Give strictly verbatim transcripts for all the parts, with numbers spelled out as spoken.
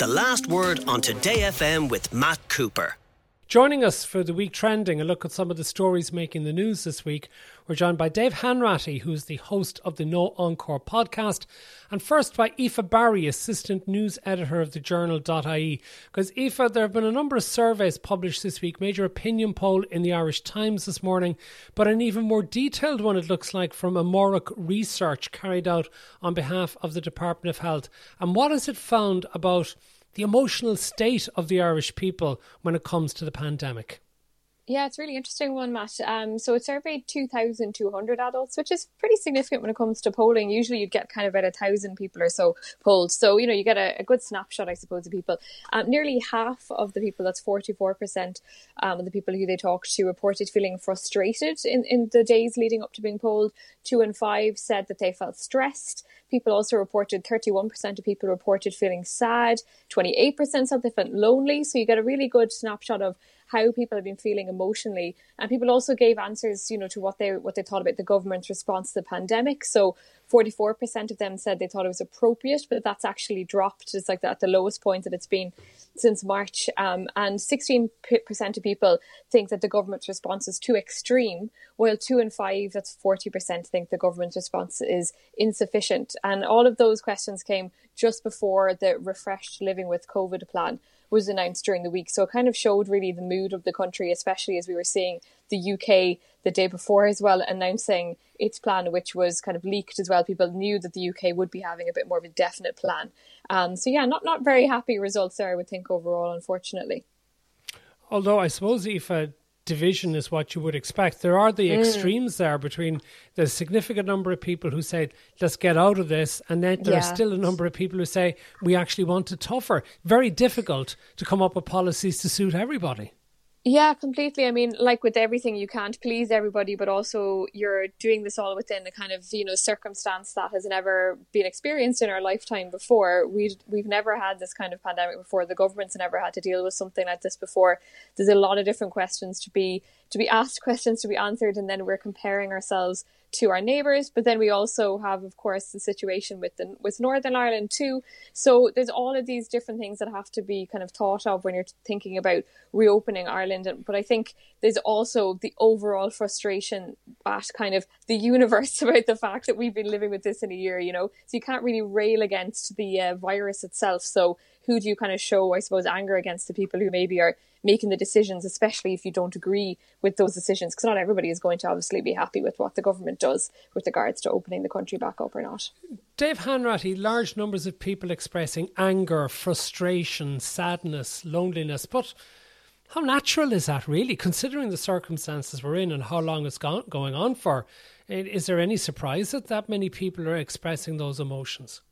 The Last Word on Today F M with Matt Cooper. Joining us for the week trending, a look at some of the stories making the news this week, we're joined by Dave Hanratty, who's the host of the No Encore podcast, and first by Aoife Barry, assistant news editor of the journal dot I E. Because Aoife, there have been a number of surveys published this week, major opinion poll in the Irish Times this morning, but an even more detailed one, it looks like, from Amórach Research carried out on behalf of the Department of Health. And what has it found about the emotional state of the Irish people when it comes to the pandemic? Yeah, it's a really interesting one, Matt. Um, so it surveyed two thousand two hundred adults, which is pretty significant when it comes to polling. Usually you'd get kind of about a thousand people or so polled. So, you know, you get a, a good snapshot, I suppose, of people. Um, nearly half of the people, that's forty-four percent um, of the people who they talked to, reported feeling frustrated in, in the days leading up to being polled. Two in five said that they felt stressed. People also reported, thirty-one percent of people reported feeling sad. twenty-eight percent said they felt lonely. So you get a really good snapshot of how people have been feeling emotionally. And people also gave answers, you know, to what they what they thought about the government's response to the pandemic. So forty-four percent of them said they thought it was appropriate, but that's actually dropped. It's like at the lowest point that it's been since March. Um, and sixteen percent of people think that the government's response is too extreme, while two in five, that's forty percent, think the government's response is insufficient. And all of those questions came just before the refreshed Living with COVID plan was announced during the week. So it kind of showed really the mood of the country, especially as we were seeing the U K the day before as well announcing its plan, which was kind of leaked as well. People knew that the U K would be having a bit more of a definite plan. Um, so yeah, not, not very happy results there, I would think, overall, unfortunately. Although I suppose if a division is what you would expect, there are the mm. extremes there between the significant number of people who say, let's get out of this, and then there yeah. are still a number of people who say, we actually want it tougher. Very difficult to come up with policies to suit everybody. Yeah, completely. I mean, like with everything, you can't please everybody, but also you're doing this all within a kind of, you know, circumstance that has never been experienced in our lifetime before. We've, we've never had this kind of pandemic before. The government's never had to deal with something like this before. There's a lot of different questions to be to be asked, questions to be answered, and then we're comparing ourselves to our neighbours. But then we also have, of course, the situation with the, with Northern Ireland too. So there's all of these different things that have to be kind of thought of when you're thinking about reopening Ireland. But I think there's also the overall frustration at kind of the universe about the fact that we've been living with this in a year, you know. So you can't really rail against the uh, virus itself. So who do you kind of show, I suppose, anger against? The people who maybe are making the decisions, especially if you don't agree with those decisions, because not everybody is going to obviously be happy with what the government does with regards to opening the country back up or not. Dave Hanratty, large numbers of people expressing anger, frustration, sadness, loneliness, but how natural is that really, considering the circumstances we're in and how long it's gone, going on for? Is there any surprise that that many people are expressing those emotions?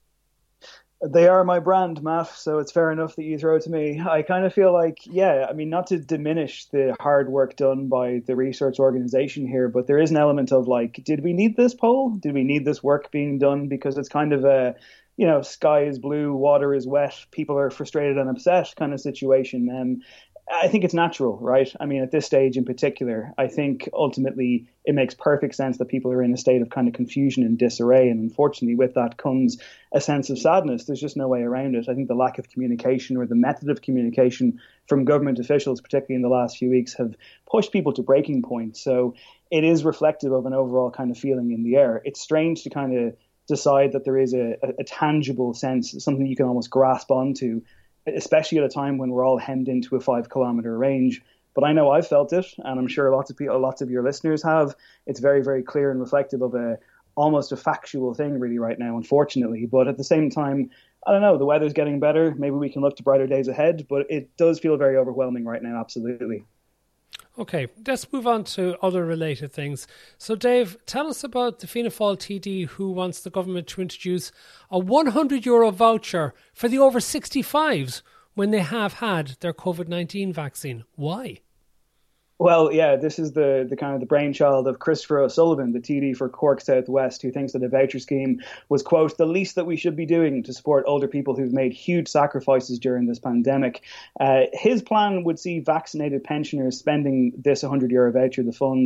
They are my brand, Matt, so it's fair enough that you throw it to me. I kind of feel like, yeah, I mean, not to diminish the hard work done by the research organisation here, but there is an element of like, did we need this poll? Did we need this work being done? Because it's kind of a, you know, sky is blue, water is wet, people are frustrated and upset kind of situation. Um, I think it's natural, right? I mean, at this stage in particular, I think ultimately it makes perfect sense that people are in a state of kind of confusion and disarray. And unfortunately, with that comes a sense of sadness. There's just no way around it. I think the lack of communication or the method of communication from government officials, particularly in the last few weeks, have pushed people to breaking points. So it is reflective of an overall kind of feeling in the air. It's strange to kind of decide that there is a, a, a tangible sense, something you can almost grasp onto, especially at a time when we're all hemmed into a five kilometre range. But I know I've felt it, and I'm sure lots of people, lots of your listeners have. It's very, very clear and reflective of a almost a factual thing really right now, unfortunately. But at the same time, I don't know, the weather's getting better. Maybe we can look to brighter days ahead, but it does feel very overwhelming right now, absolutely. Okay, let's move on to other related things. So, Dave, tell us about the Fianna Fáil T D who wants the government to introduce a one hundred euro voucher for the over sixty-fives when they have had their COVID nineteen vaccine. Why? Well, yeah, this is the, the kind of the brainchild of Christopher O'Sullivan, the T D for Cork South West, who thinks that a voucher scheme was, quote, the least that we should be doing to support older people who've made huge sacrifices during this pandemic. Uh, his plan would see vaccinated pensioners spending this one hundred euro voucher, the funds,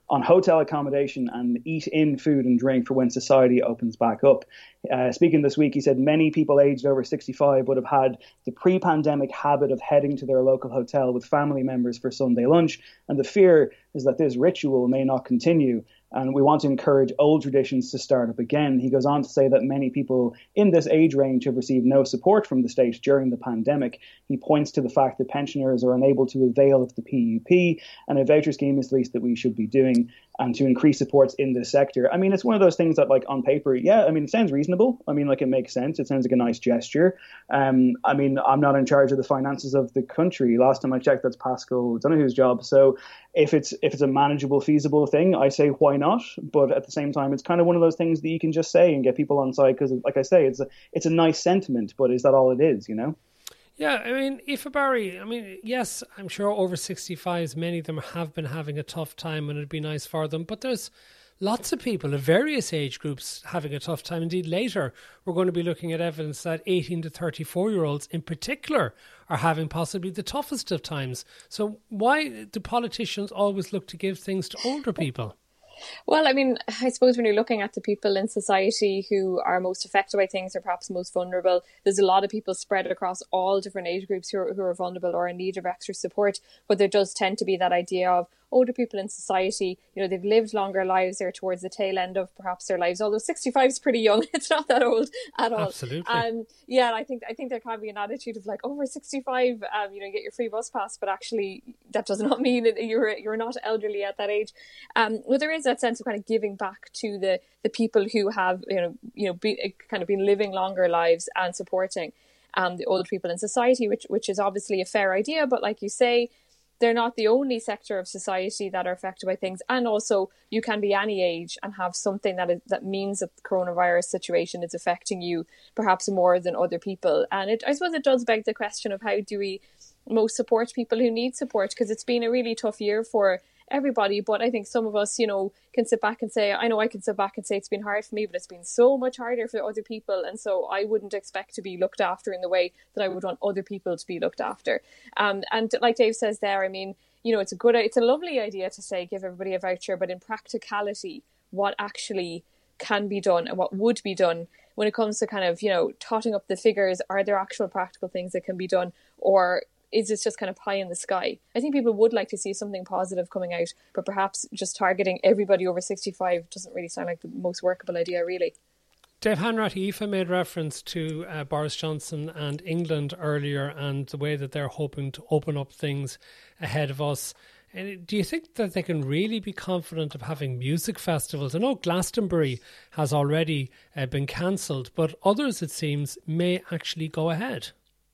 on hotel accommodation and eat in food and drink for when society opens back up. Uh, speaking this week, he said many people aged over sixty-five would have had the pre-pandemic habit of heading to their local hotel with family members for Sunday lunch, and the fear is that this ritual may not continue. And we want to encourage old traditions to start up again. He goes on to say that many people in this age range have received no support from the state during the pandemic. He points to the fact that pensioners are unable to avail of the P U P, and a voucher scheme is the least that we should be doing, and to increase supports in this sector. I mean, it's one of those things that, like, on paper, yeah, I mean, it sounds reasonable. I mean, like, it makes sense. It sounds like a nice gesture. Um, I mean, I'm not in charge of the finances of the country. Last time I checked, that's Pascal Donohue's job. So if it's if it's a manageable, feasible thing, I say why not? But at the same time, it's kind of one of those things that you can just say and get people on side because, like I say, it's a, it's a nice sentiment, but is that all it is, you know? Yeah, I mean, Aoife Barry, I mean, yes, I'm sure over sixty-fives, many of them have been having a tough time and it'd be nice for them. But there's lots of people of various age groups having a tough time. Indeed, later, we're going to be looking at evidence that eighteen to thirty-four-year-olds in particular are having possibly the toughest of times. So why do politicians always look to give things to older people? Well, I mean, I suppose when you're looking at the people in society who are most affected by things or perhaps most vulnerable, there's a lot of people spread across all different age groups who are, who are vulnerable or in need of extra support. But there does tend to be that idea of older people in society, you know, they've lived longer lives, they're towards the tail end of perhaps their lives, although sixty-five is pretty young. It's not that old at all. Absolutely. Um, yeah, I think I think there can be an attitude of like, over sixty-five, um, you know, get your free bus pass, but actually that does not mean that you're you're not elderly at that age. Um, well, there is that sense of kind of giving back to the the people who have, you know, you know, be, kind of been living longer lives and supporting um, the older people in society, which which is obviously a fair idea. But like you say, they're not the only sector of society that are affected by things. And also, you can be any age and have something that is, that means that the coronavirus situation is affecting you perhaps more than other people. And it, I suppose it does beg the question of how do we most support people who need support? Because it's been a really tough year for everybody. But I think some of us, you know, can sit back and say, I know I can sit back and say it's been hard for me, but it's been so much harder for other people. And so I wouldn't expect to be looked after in the way that I would want other people to be looked after. Um, and like Dave says there, I mean, you know, it's a good, it's a lovely idea to say, give everybody a voucher, but in practicality, what actually can be done and what would be done when it comes to kind of, you know, totting up the figures, are there actual practical things that can be done, or is this just kind of pie in the sky? I think people would like to see something positive coming out, but perhaps just targeting everybody over sixty-five doesn't really sound like the most workable idea, really. Dave Hanratty, Aoife made reference to uh, Boris Johnson and England earlier and the way that they're hoping to open up things ahead of us. And do you think that they can really be confident of having music festivals? I know Glastonbury has already uh, been cancelled, but others, it seems, may actually go ahead.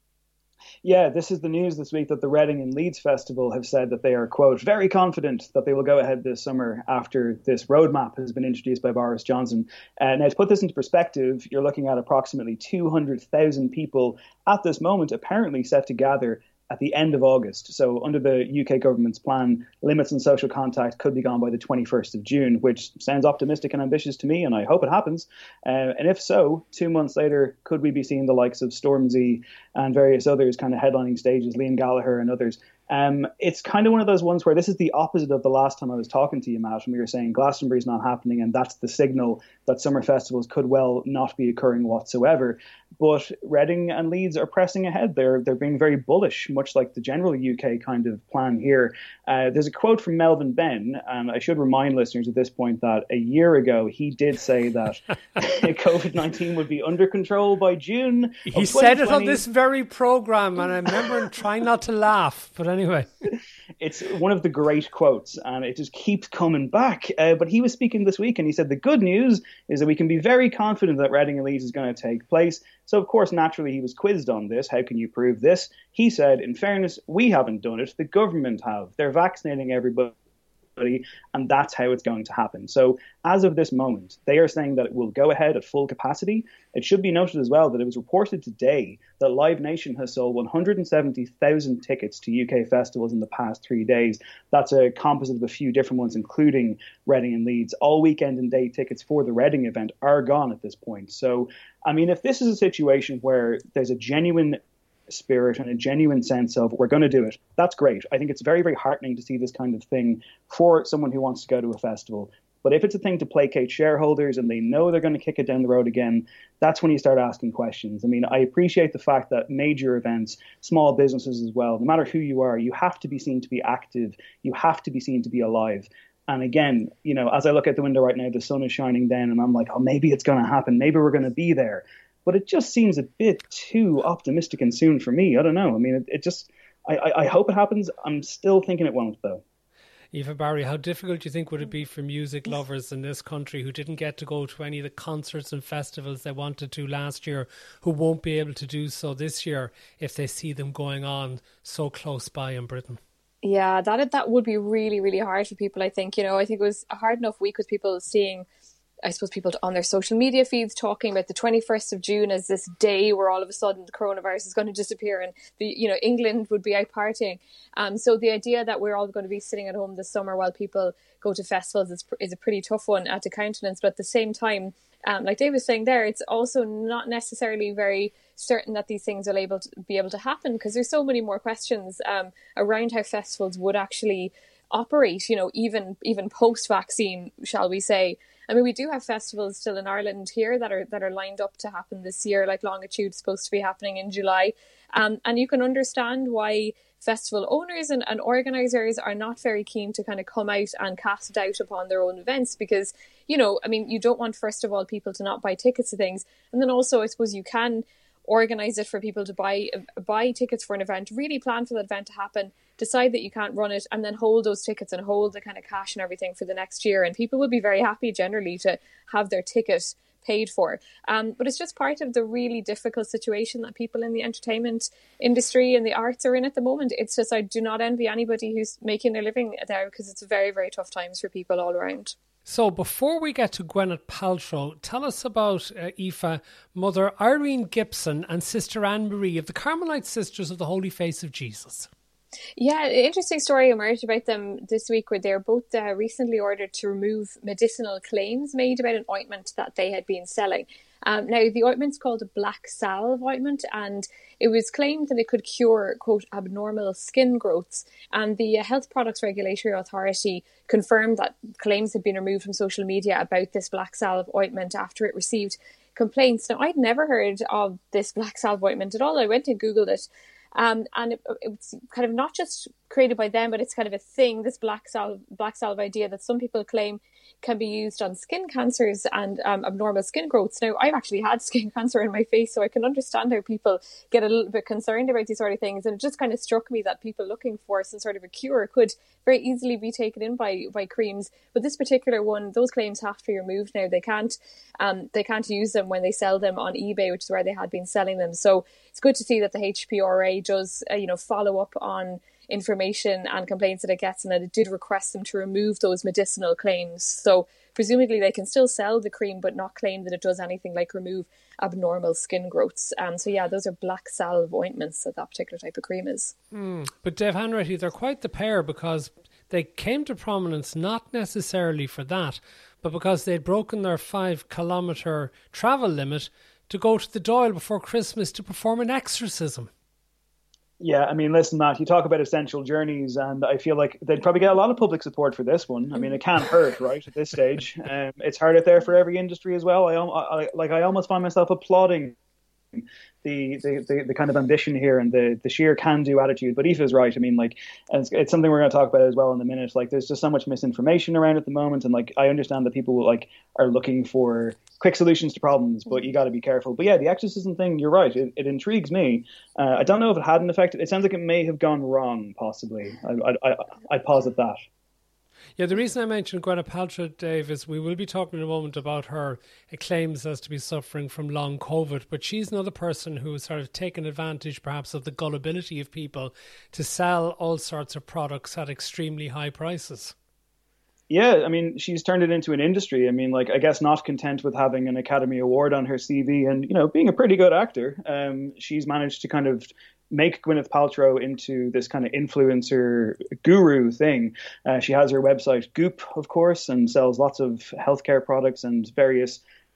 Yeah, this is the news this week that the Reading and Leeds Festival have said that they are, quote, very confident that they will go ahead this summer after this roadmap has been introduced by Boris Johnson. Uh, now, to put this into perspective, you're looking at approximately two hundred thousand people at this moment apparently set to gather at the end of August. So under the U K government's plan, limits on social contact could be gone by the twenty-first of June, which sounds optimistic and ambitious to me, and I hope it happens. Uh, and if so, two months later, could we be seeing the likes of Stormzy and various others kind of headlining stages, Liam Gallagher and others? Um, it's kind of one of those ones where this is the opposite of the last time I was talking to you, Matt, and we were saying Glastonbury's not happening, and that's the signal that summer festivals could well not be occurring whatsoever. But Reading and Leeds are pressing ahead. They're they're being very bullish, much like the general U K kind of plan here. Uh, there's a quote from Melvin Benn, and I should remind listeners at this point that a year ago he did say that COVID nineteen would be under control by June. He said it on this very programme, and I remember him trying not to laugh, but anyway. It's one of the great quotes, and it just keeps coming back. Uh, but he was speaking this week, and he said the good news is that we can be very confident that Reading and Leeds is going to take place. So, of course, naturally, he was quizzed on this. How can you prove this? He said, in fairness, we haven't done it. The government have. They're vaccinating everybody, and that's how it's going to happen. So as of this moment, they are saying that it will go ahead at full capacity. It should be noted as well that it was reported today that Live Nation has sold one hundred seventy thousand tickets to U K festivals in the past three days. That's a composite of a few different ones, including Reading and Leeds. All weekend and day tickets for the Reading event are gone at this point. So, I mean, if this is a situation where there's a genuine spirit and a genuine sense of we're going to do it, that's great. I think it's very, very heartening to see this kind of thing for someone who wants to go to a festival. But if it's a thing to placate shareholders and they know they're going to kick it down the road again, that's when you start asking questions. I mean, I appreciate the fact that major events, small businesses as well, no matter who you are, you have to be seen to be active. You have to be seen to be alive. And again, you know, as I look out the window right now, the sun is shining down and I'm like, oh, maybe it's going to happen. Maybe we're going to be there. But it just seems a bit too optimistic and soon for me. I don't know. I mean, it, it just, I, I, I hope it happens. I'm still thinking it won't, though. Aoife Barry, how difficult do you think would it be for music lovers in this country who didn't get to go to any of the concerts and festivals they wanted to last year, who won't be able to do so this year if they see them going on so close by in Britain? Yeah, that that would be really, really hard for people, I think. You know, I think it was a hard enough week with people seeing, I suppose, people on their social media feeds talking about the twenty-first of June as this day where all of a sudden the coronavirus is going to disappear and the, you know, England would be out partying. Um, so the idea that we're all going to be sitting at home this summer while people go to festivals is, is a pretty tough one uh, to countenance. But at the same time, um, like Dave was saying there, it's also not necessarily very certain that these things are able to be able to happen because there's so many more questions um, around how festivals would actually operate, you know, even even post-vaccine, shall we say. I mean, we do have festivals still in Ireland here that are that are lined up to happen this year, like Longitude is supposed to be happening in July. Um, and you can understand why festival owners and, and organisers are not very keen to kind of come out and cast doubt upon their own events because, you know, I mean, you don't want, first of all, people to not buy tickets to things. And then also, I suppose you can organise it for people to buy buy tickets for an event, really plan for that event to happen, decide that you can't run it, and then hold those tickets and hold the kind of cash and everything for the next year. And people will be very happy generally to have their ticket paid for. Um, but it's just part of the really difficult situation that people in the entertainment industry and the arts are in at the moment. It's just, I do not envy anybody who's making their living there because it's very, very tough times for people all around. So before we get to Gwyneth Paltrow, tell us about uh, Aoife, Mother Irene Gibson and Sister Anne Marie of the Carmelite Sisters of the Holy Face of Jesus. Yeah, an interesting story emerged about them this week where they're both uh, recently ordered to remove medicinal claims made about an ointment that they had been selling. Um, now, the ointment's called a black salve ointment, and it was claimed that it could cure, quote, abnormal skin growths. And the uh, Health Products Regulatory Authority confirmed that claims had been removed from social media about this black salve ointment after it received complaints. Now, I'd never heard of this black salve ointment at all. I went and Googled it. Um, and it, it's kind of not just created by them, but it's kind of a thing, this black salve, black salve idea that some people claim can be used on skin cancers and um, abnormal skin growths. Now, I've actually had skin cancer in my face, so I can understand how people get a little bit concerned about these sort of things. And it just kind of struck me that people looking for some sort of a cure could very easily be taken in by, by creams. But this particular one, those claims have to be removed now. They can't um, they can't use them when they sell them on eBay, which is where they had been selling them. So it's good to see that the H P R A does uh, you know follow up on information and complaints that it gets, and that it did request them to remove those medicinal claims. So presumably they can still sell the cream but not claim that it does anything like remove abnormal skin growths. Um, so yeah, those are black salve ointments that that particular type of cream is. Mm. But Dave Hanratty, they're quite the pair because they came to prominence not necessarily for that, but because they'd broken their five kilometre travel limit to go to the Dáil before Christmas to perform an exorcism. Yeah, I mean, listen, Matt, you talk about essential journeys, and I feel like they'd probably get a lot of public support for this one. I mean, it can't hurt, right, at this stage. Um, it's hard out there for every industry as well. I, I like, I almost find myself applauding the the, the, the kind of ambition here and the, the sheer can-do attitude. But Aoife's right. I mean, like, it's, it's something we're going to talk about as well in a minute. Like, there's just so much misinformation around at the moment, and like, I understand that people like are looking for quick solutions to problems, but you got to be careful. But yeah, the exorcism thing, you're right. It, it intrigues me. Uh, I don't know if it had an effect. It sounds like it may have gone wrong, possibly. I, I, I, I posit that. Yeah, the reason I mentioned Gwyneth Paltrow, Dave, is we will be talking in a moment about her claims as to be suffering from long COVID, but she's another person who has sort of taken advantage perhaps of the gullibility of people to sell all sorts of products at extremely high prices. Yeah, I mean, she's turned it into an industry. I mean, like, I guess not content with having an Academy Award on her C V and, you know, being a pretty good actor, um, she's managed to kind of make Gwyneth Paltrow into this kind of influencer guru thing. Uh, she has her website Goop, of course, and sells lots of healthcare products and various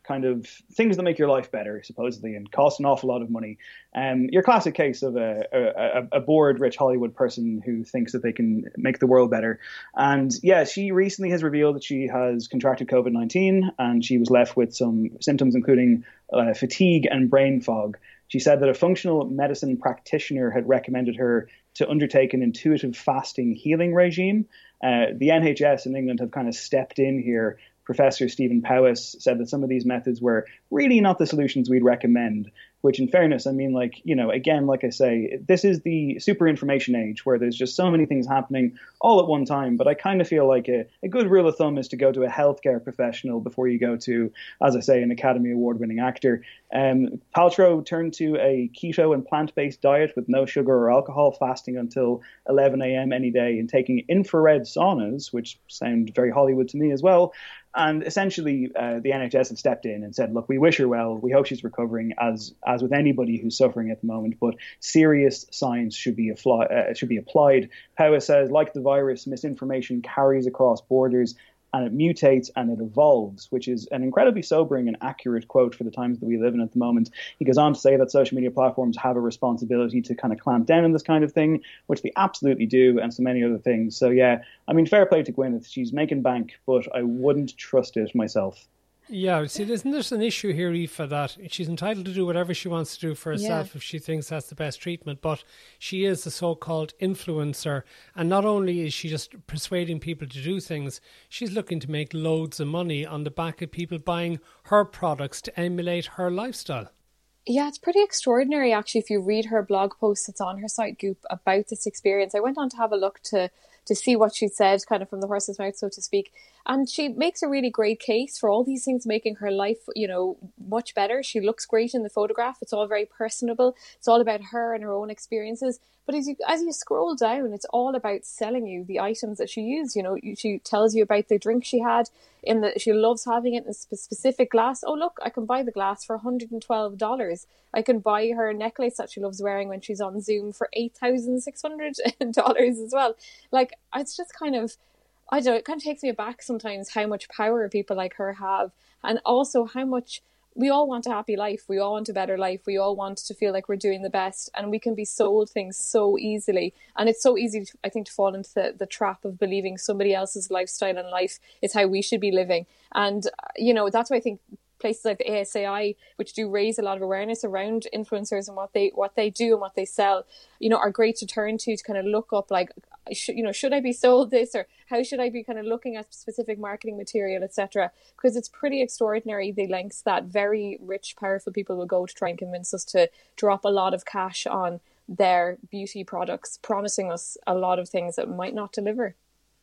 kind of things that make your life better, supposedly, and cost an awful lot of money. Um, your classic case of a, a, a bored rich Hollywood person who thinks that they can make the world better. And yeah, she recently has revealed that she has contracted COVID nineteen, and she was left with some symptoms, including uh, fatigue and brain fog. She said that a functional medicine practitioner had recommended her to undertake an intuitive fasting healing regime. Uh, the N H S in England have kind of stepped in here. Professor Stephen Powis said that some of these methods were really not the solutions we'd recommend, which in fairness, I mean, like, you know, again, like I say, this is the super information age where there's just so many things happening all at one time. But I kind of feel like a, a good rule of thumb is to go to a healthcare professional before you go to, as I say, an Academy Award winning actor. Um, Paltrow turned to a keto and plant-based diet with no sugar or alcohol, fasting until eleven a.m. any day and taking infrared saunas, which sound very Hollywood to me as well. And essentially, uh, the N H S have stepped in and said, look, we wish her well. We hope she's recovering, as as with anybody who's suffering at the moment. But serious science should be, afli- uh, should be applied. Powis says, like the virus, misinformation carries across borders and it mutates and it evolves, which is an incredibly sobering and accurate quote for the times that we live in at the moment. He goes on to say that social media platforms have a responsibility to kind of clamp down on this kind of thing, which they absolutely do, and so many other things. So yeah, I mean, fair play to Gwyneth. She's making bank, but I wouldn't trust it myself. Yeah, see, isn't there an issue here, Aoife, that she's entitled to do whatever she wants to do for herself yeah. if she thinks that's the best treatment, but she is a so-called influencer, and not only is she just persuading people to do things, she's looking to make loads of money on the back of people buying her products to emulate her lifestyle. Yeah, it's pretty extraordinary, actually, if you read her blog post that's on her site, Goop, about this experience. I went on to have a look to to see what she said, kind of from the horse's mouth, so to speak. And she makes a really great case for all these things making her life, you know, much better. She looks great in the photograph. It's all very personable. It's all about her and her own experiences. But as you as you scroll down, it's all about selling you the items that she used. You know, she tells you about the drink she had, in the she loves having it in a specific glass. Oh, look, I can buy the glass for one hundred twelve dollars. I can buy her necklace that she loves wearing when she's on Zoom for eight thousand six hundred dollars as well. Like, it's just kind of, I don't know, it kind of takes me aback sometimes how much power people like her have, and also how much we all want a happy life. We all want a better life. We all want to feel like we're doing the best, and we can be sold things so easily. And it's so easy, I think, to fall into the, the trap of believing somebody else's lifestyle and life is how we should be living. And, you know, that's why I think places like the A S A I, which do raise a lot of awareness around influencers and what they what they do and what they sell, you know, are great to turn to to kind of look up, like, should, you know, should I be sold this, or how should I be kind of looking at specific marketing material, et cetera. Because it's pretty extraordinary the lengths that very rich, powerful people will go to try and convince us to drop a lot of cash on their beauty products, promising us a lot of things that might not deliver.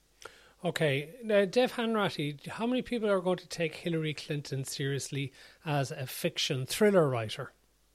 Okay, now, Dev Hanratty, how many people are going to take Hillary Clinton seriously as a fiction thriller writer?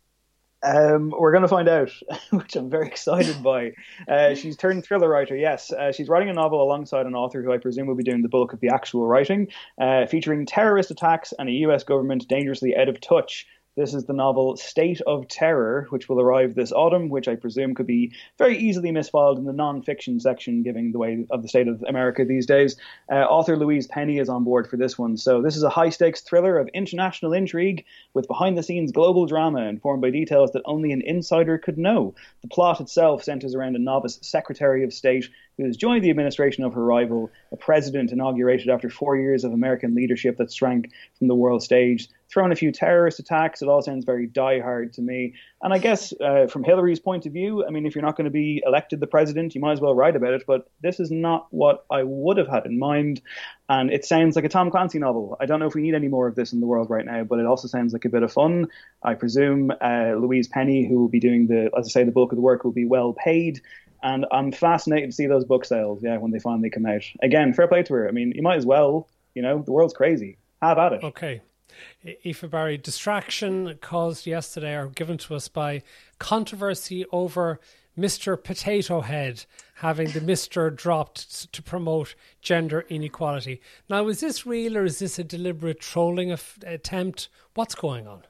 Um, we're going to find out, which I'm very excited by. Uh, she's turned thriller writer, yes. Uh, she's writing a novel alongside an author who I presume will be doing the bulk of the actual writing, uh, featuring terrorist attacks and a U S government dangerously out of touch. This is the novel State of Terror, which will arrive this autumn, which I presume could be very easily misfiled in the non-fiction section, given the way of the state of America these days. Uh, author Louise Penny is on board for this one. So this is a high-stakes thriller of international intrigue with behind-the-scenes global drama informed by details that only an insider could know. The plot itself centers around a novice Secretary of State who has joined the administration of her rival, a president inaugurated after four years of American leadership that shrank from the world stage. Throw in a few terrorist attacks, it all sounds very die-hard to me. And I guess uh, from Hillary's point of view, I mean, if you're not going to be elected the president, you might as well write about it. But this is not what I would have had in mind. And it sounds like a Tom Clancy novel. I don't know if we need any more of this in the world right now, but it also sounds like a bit of fun. I presume uh, Louise Penny, who will be doing the, as I say, the bulk of the work, will be well paid. And I'm fascinated to see those book sales, yeah, when they finally come out. Again, fair play to her. I mean, you might as well, you know, the world's crazy. Have at it. Okay. Aoife Barry, distraction caused yesterday or given to us by controversy over Mister Potato Head having the Mister dropped to promote gender inequality. Now, is this real or is this a deliberate trolling attempt? What's going on?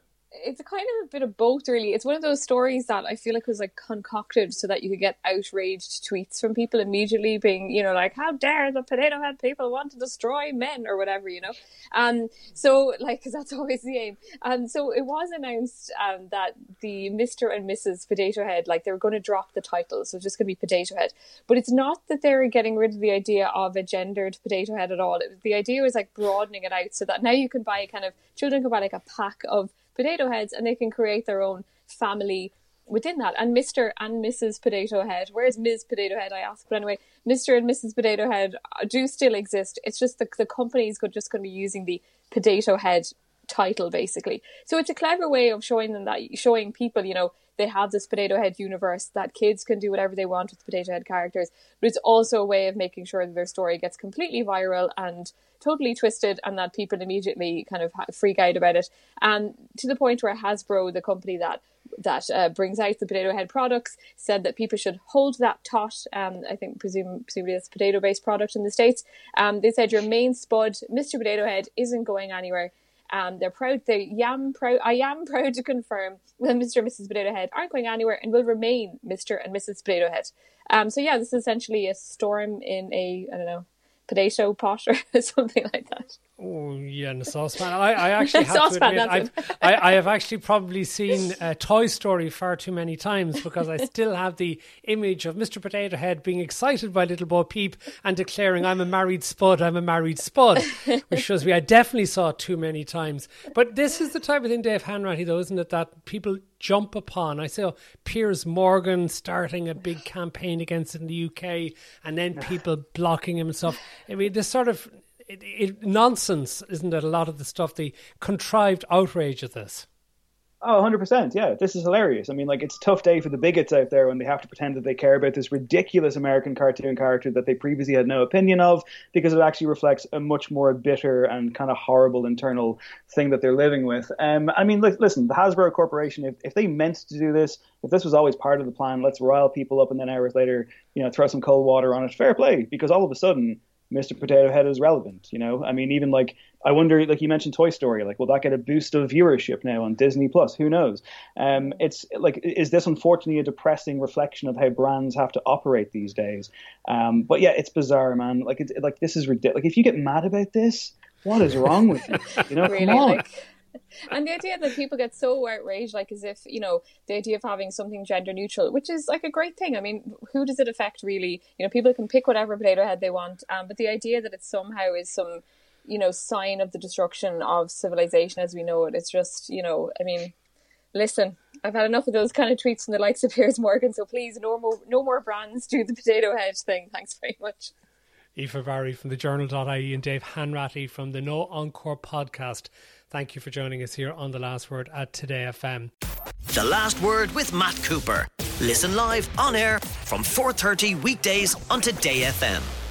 it's kind of a bit of both, really. It's one of those stories that I feel like was like concocted so that you could get outraged tweets from people immediately being, you know, like, how dare the Potato Head people want to destroy men or whatever, you know. Um, so, like, because that's always the aim. Um, so it was announced um, that the Mister and Missus Potato Head, like, they were going to drop the title, so it's just going to be Potato Head. But it's not that they're getting rid of the idea of a gendered potato head at all. It, the idea was like broadening it out so that now you can buy kind of, children can buy like a pack of potato heads and they can create their own family within that. And Mister and Missus Potato Head, where's Miz Potato Head, I ask, but anyway, Mister and Missus Potato Head do still exist. It's just the, the company's just going to be using the Potato Head title, basically. So it's a clever way of showing them that, showing people, you know, they have this Potato Head universe that kids can do whatever they want with the Potato Head characters, but it's also a way of making sure that their story gets completely viral and totally twisted and that people immediately kind of freak out about it. And to the point where Hasbro, the company that that uh, brings out the Potato Head products, said that people should hold that tot. Um, I think presume, presumably it's a potato-based product in the States. Um, they said your main spud, Mister Potato Head, isn't going anywhere. Um, they're proud. They am proud. I am proud to confirm that Mister and Missus Potato Head aren't going anywhere and will remain Mister and Missus Potato Head. Um, so yeah, this is essentially a storm in a I don't know potato pot or something like that. Oh yeah, in a saucepan. I, I actually have to admit, I've, I, I have actually probably seen uh, Toy Story far too many times because I still have the image of Mister Potato Head being excited by Little Bo Peep and declaring, "I'm a married spud, I'm a married spud," which shows me I definitely saw it too many times. But this is the type of thing, Dave Hanratty, though, isn't it, that people jump upon? I saw Piers Morgan starting a big campaign against it in the U K, and then people blocking him and stuff. I mean, this sort of It, it, nonsense, isn't it? A lot of the stuff, the contrived outrage of this. Oh, one hundred percent. Yeah, this is hilarious. I mean, like, it's a tough day for the bigots out there when they have to pretend that they care about this ridiculous American cartoon character that they previously had no opinion of, because it actually reflects a much more bitter and kind of horrible internal thing that they're living with. Um, I mean, li- listen, the Hasbro Corporation, if, if they meant to do this, if this was always part of the plan, let's rile people up and then hours later, you know, throw some cold water on it. Fair play, because all of a sudden, Mister Potato Head is relevant, you know? I mean, even like, I wonder, like you mentioned Toy Story, like, will that get a boost of viewership now on Disney Plus? Who knows? Um, it's like, is this unfortunately a depressing reflection of how brands have to operate these days? Um, but yeah, it's bizarre, man. Like, it's like, this is ridiculous. Like, if you get mad about this, what is wrong with you? You know, really, come on. Like... And the idea that people get so outraged, like as if, you know, the idea of having something gender neutral, which is like a great thing. I mean, who does it affect really? You know, people can pick whatever potato head they want. Um, but the idea that it somehow is some, you know, sign of the destruction of civilization as we know it, it's just, you know, I mean, listen, I've had enough of those kind of tweets from the likes of Piers Morgan. So please, no more, no more brands do the potato head thing. Thanks very much. Aoife Barry from the journal dot I E and Dave Hanratty from the No Encore podcast. Thank you for joining us here on The Last Word at Today F M. The Last Word with Matt Cooper. Listen live on air from four thirty weekdays on Today F M.